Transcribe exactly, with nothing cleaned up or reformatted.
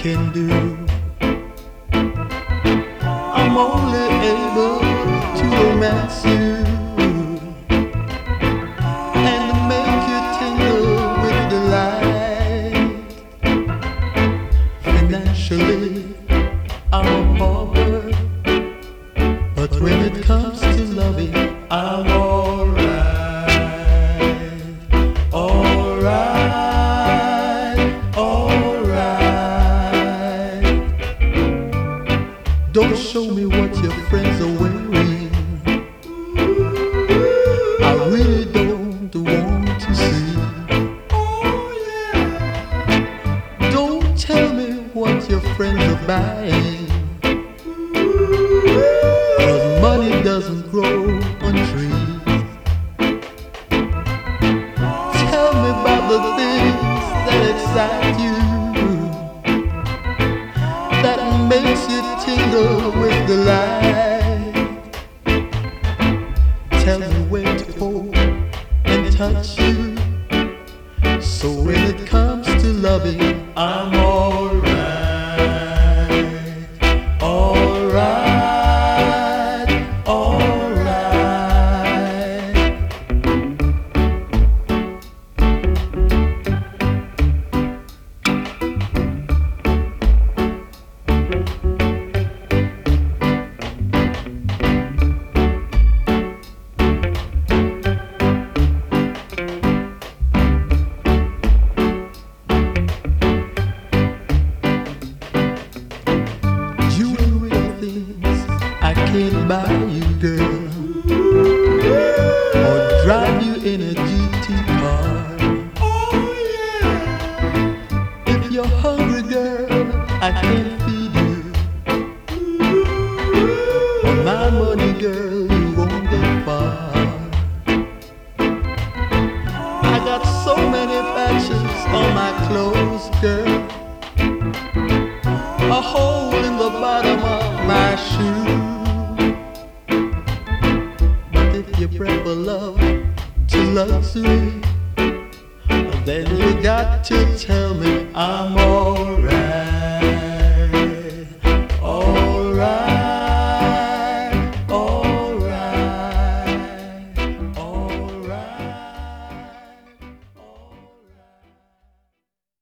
can do. I'm only able to romance you and to make you tingle with delight. Financially, I'm a pauper, but when it comes to loving, I'm alright. Don't show me what your friends are wearing. I really don't want to see. Don't tell me what your friends are buying, 'cause money doesn't grow on trees. Tell me about the things that excite you, that makes you tingle with delight. Tell me where to hold and touch you, so when it comes to loving, I'm alright, alright, alright. I can't buy you, girl, or drive you in a G T car. If you're hungry, girl, I can't feed you. For my money, girl, you won't get far. I got so many patches on my clothes, girl, a hole in the bottom of my shoe. If you prefer love to luxury, then you got to tell me I'm all